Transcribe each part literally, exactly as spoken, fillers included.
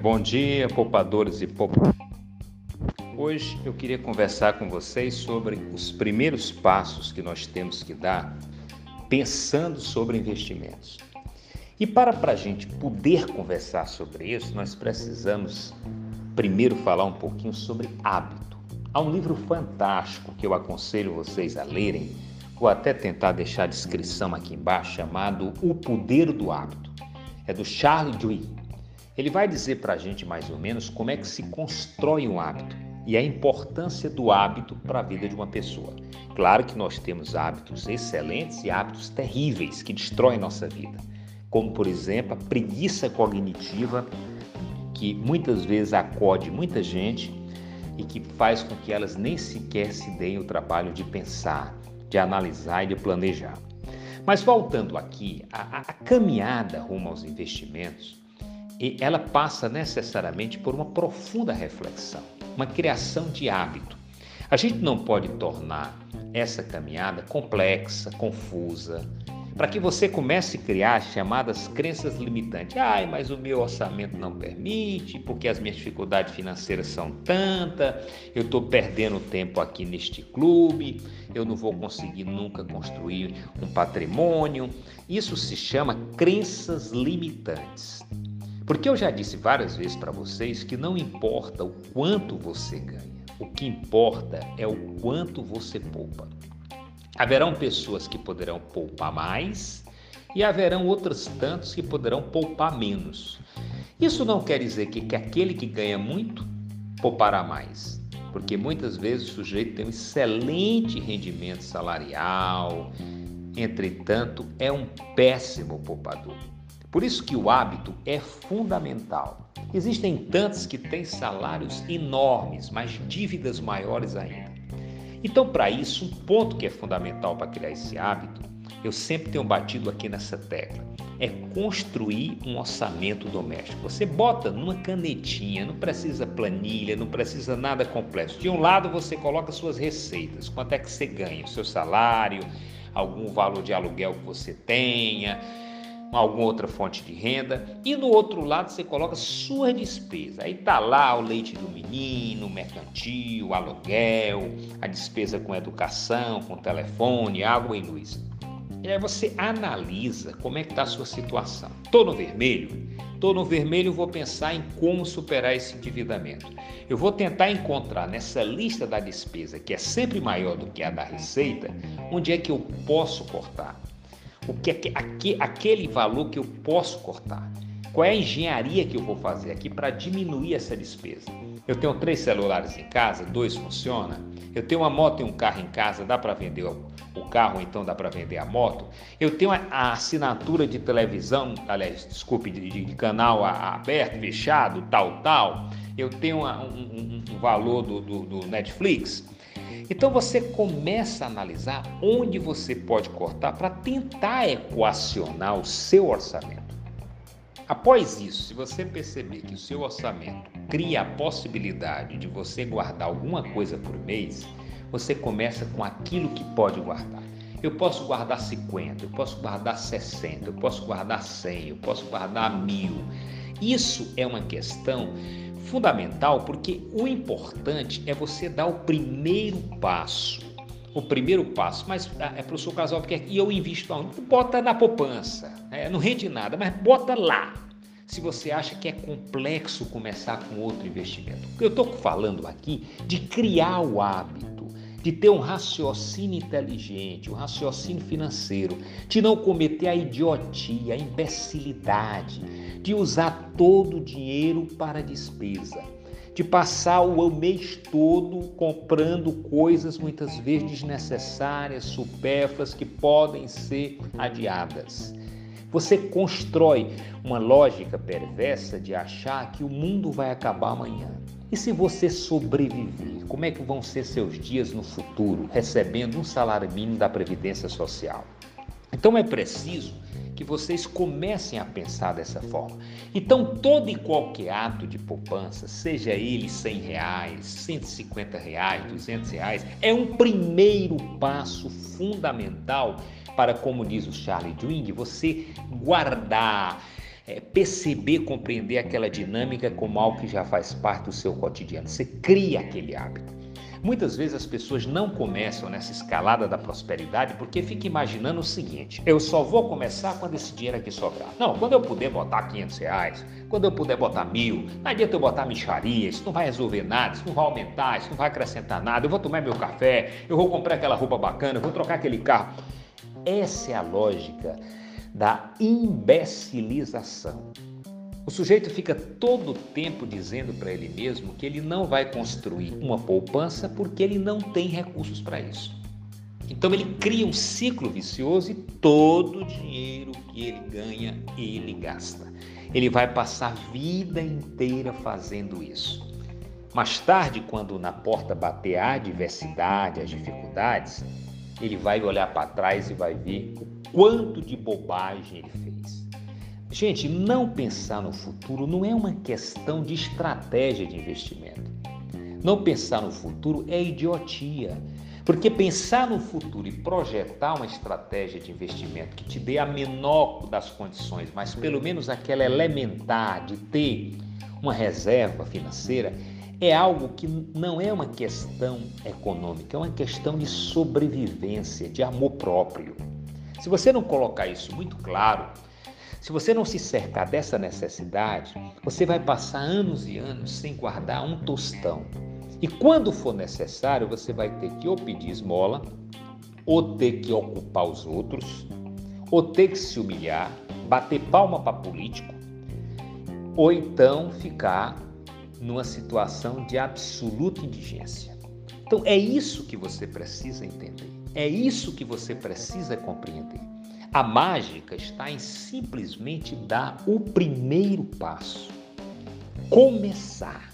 Bom dia, poupadores e poupadores. Hoje eu queria conversar com vocês sobre os primeiros passos que nós temos que dar pensando sobre investimentos. E para, para a gente poder conversar sobre isso, nós precisamos primeiro falar um pouquinho sobre hábito. Há um livro fantástico que eu aconselho vocês a lerem, vou até tentar deixar a descrição aqui embaixo, chamado O Poder do Hábito. É do Charles Duhigg. Ele vai dizer para a gente mais ou menos como é que se constrói um hábito e a importância do hábito para a vida de uma pessoa. Claro que nós temos hábitos excelentes e hábitos terríveis que destroem nossa vida, como por exemplo a preguiça cognitiva, que muitas vezes acode muita gente e que faz com que elas nem sequer se deem o trabalho de pensar, de analisar e de planejar. Mas voltando aqui, a, a caminhada rumo aos investimentos, ela passa necessariamente por uma profunda reflexão, uma criação de hábito. A gente não pode tornar essa caminhada complexa, confusa, para que você comece a criar as chamadas crenças limitantes. Ai, mas o meu orçamento não permite, porque as minhas dificuldades financeiras são tantas, eu estou perdendo tempo aqui neste clube, eu não vou conseguir nunca construir um patrimônio. Isso se chama crenças limitantes. Porque eu já disse várias vezes para vocês que não importa o quanto você ganha, o que importa é o quanto você poupa. Haverão pessoas que poderão poupar mais e haverão outros tantos que poderão poupar menos. Isso não quer dizer que, que aquele que ganha muito poupará mais, porque muitas vezes o sujeito tem um excelente rendimento salarial, entretanto é um péssimo poupador. Por isso que o hábito é fundamental. Existem tantos que têm salários enormes, mas dívidas maiores ainda. Então, para isso, um ponto que é fundamental para criar esse hábito, eu sempre tenho batido aqui nessa tecla, é construir um orçamento doméstico. Você bota numa canetinha, não precisa planilha, não precisa nada complexo. De um lado você coloca suas receitas, quanto é que você ganha, o seu salário, algum valor de aluguel que você tenha, alguma outra fonte de renda, e no outro lado você coloca sua despesa. Aí tá lá o leite do menino, o mercantil, o aluguel, a despesa com educação, com telefone, água e luz. E aí você analisa como é que está a sua situação. Tô no vermelho? Tô no vermelho, vou pensar em como superar esse endividamento. Eu vou tentar encontrar nessa lista da despesa, que é sempre maior do que a da receita, onde é que eu posso cortar. O que é aquele valor que eu posso cortar? Qual é a engenharia que eu vou fazer aqui para diminuir essa despesa? Eu tenho três celulares em casa, dois funcionam. Eu tenho uma moto e um carro em casa, dá para vender o carro, então dá para vender a moto. Eu tenho a assinatura de televisão, aliás, desculpe, de, de canal aberto, fechado, tal, tal. Eu tenho uma, um, um, um valor do, do, do Netflix. Então você começa a analisar onde você pode cortar para tentar equacionar o seu orçamento. Após isso, se você perceber que o seu orçamento cria a possibilidade de você guardar alguma coisa por mês, você começa com aquilo que pode guardar. Eu posso guardar cinquenta, eu posso guardar sessenta, eu posso guardar cem, eu posso guardar mil. Isso é uma questão fundamental, porque o importante é você dar o primeiro passo. O primeiro passo, mas é para o seu casal, porque e eu invisto aonde? Bota na poupança, né? Não rende nada, mas bota lá. Se você acha que é complexo começar com outro investimento. Eu estou falando aqui de criar o hábito, de ter um raciocínio inteligente, um raciocínio financeiro, de não cometer a idiotia, a imbecilidade, de usar todo o dinheiro para despesa, de passar o mês todo comprando coisas muitas vezes desnecessárias, supérfluas, que podem ser adiadas. Você constrói uma lógica perversa de achar que o mundo vai acabar amanhã. E se você sobreviver, como é que vão ser seus dias no futuro, recebendo um salário mínimo da Previdência Social? Então é preciso que vocês comecem a pensar dessa forma. Então todo e qualquer ato de poupança, seja ele cem reais, cento e cinquenta reais, duzentos reais, é um primeiro passo fundamental para, como diz o Charles Duhigg, você guardar, é, perceber, compreender aquela dinâmica como algo que já faz parte do seu cotidiano. Você cria aquele hábito. Muitas vezes as pessoas não começam nessa escalada da prosperidade porque ficam imaginando o seguinte: eu só vou começar quando esse dinheiro aqui sobrar. Não, quando eu puder botar quinhentos reais, quando eu puder botar mil, não adianta eu botar mixaria, isso não vai resolver nada, isso não vai aumentar, isso não vai acrescentar nada, eu vou tomar meu café, eu vou comprar aquela roupa bacana, eu vou trocar aquele carro. Essa é a lógica da imbecilização. O sujeito fica todo o tempo dizendo para ele mesmo que ele não vai construir uma poupança porque ele não tem recursos para isso. Então ele cria um ciclo vicioso e todo o dinheiro que ele ganha, ele gasta. Ele vai passar a vida inteira fazendo isso. Mais tarde, quando na porta bater a adversidade, as dificuldades, ele vai olhar para trás e vai ver o quanto de bobagem ele fez. Gente, não pensar no futuro não é uma questão de estratégia de investimento. Não pensar no futuro é idiotia. Porque pensar no futuro e projetar uma estratégia de investimento que te dê a menor das condições, mas pelo menos aquela elementar de ter uma reserva financeira, é algo que não é uma questão econômica, é uma questão de sobrevivência, de amor próprio. Se você não colocar isso muito claro, se você não se cercar dessa necessidade, você vai passar anos e anos sem guardar um tostão. E quando for necessário, você vai ter que ou pedir esmola, ou ter que ocupar os outros, ou ter que se humilhar, bater palma para político, ou então ficar numa situação de absoluta indigência. Então é isso que você precisa entender, é isso que você precisa compreender. A mágica está em simplesmente dar o primeiro passo. Começar.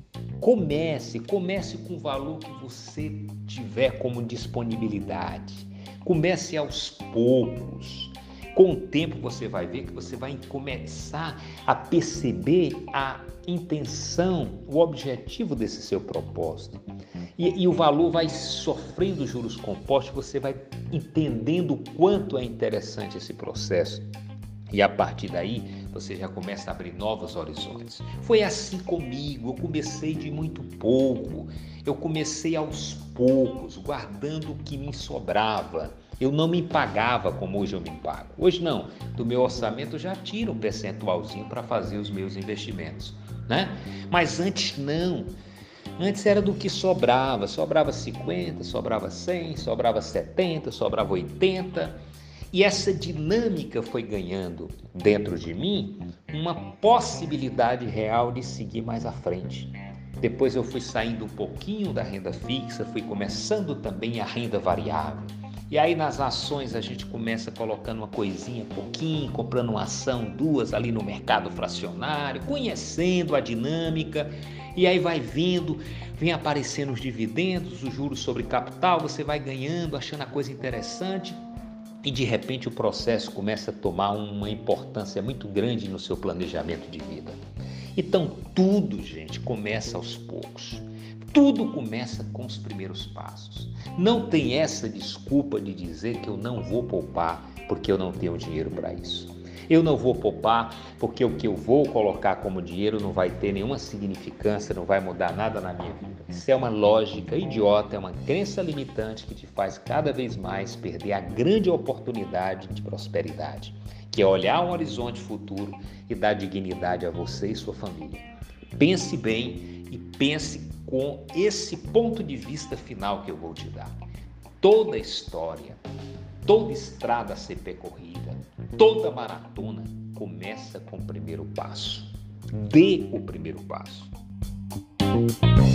Comece, comece com o valor que você tiver como disponibilidade. Comece aos poucos. Com o tempo você vai ver que você vai começar a perceber a intenção, o objetivo desse seu propósito. E, e o valor vai sofrendo juros compostos, você vai entendendo o quanto é interessante esse processo. E a partir daí, você já começa a abrir novos horizontes. Foi assim comigo, eu comecei de muito pouco. Eu comecei aos poucos, guardando o que me sobrava. Eu não me pagava como hoje eu me pago. Hoje não, do meu orçamento eu já tiro um percentualzinho para fazer os meus investimentos, né? Mas antes não. Antes era do que sobrava, sobrava cinquenta, sobrava cem, sobrava setenta, sobrava oitenta. E essa dinâmica foi ganhando dentro de mim uma possibilidade real de seguir mais à frente. Depois eu fui saindo um pouquinho da renda fixa, fui começando também a renda variável. E aí nas ações a gente começa colocando uma coisinha, pouquinho, comprando uma ação, duas ali no mercado fracionário, conhecendo a dinâmica. E aí vai vendo, vem aparecendo os dividendos, os juros sobre capital, você vai ganhando, achando a coisa interessante. E de repente o processo começa a tomar uma importância muito grande no seu planejamento de vida. Então tudo, gente, começa aos poucos. Tudo começa com os primeiros passos. Não tem essa desculpa de dizer que eu não vou poupar porque eu não tenho dinheiro para isso. Eu não vou poupar porque o que eu vou colocar como dinheiro não vai ter nenhuma significância, não vai mudar nada na minha vida. Isso é uma lógica idiota, é uma crença limitante que te faz cada vez mais perder a grande oportunidade de prosperidade, que é olhar um horizonte futuro e dar dignidade a você e sua família. Pense bem e pense com esse ponto de vista final que eu vou te dar. Toda história, toda estrada a ser percorrida, toda maratona começa com o primeiro passo. Dê o primeiro passo.